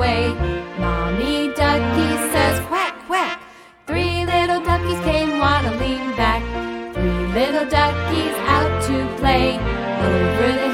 away. Mommy ducky says quack, quack. 3 little duckies came waddling back. 3 little duckies out to play. Over the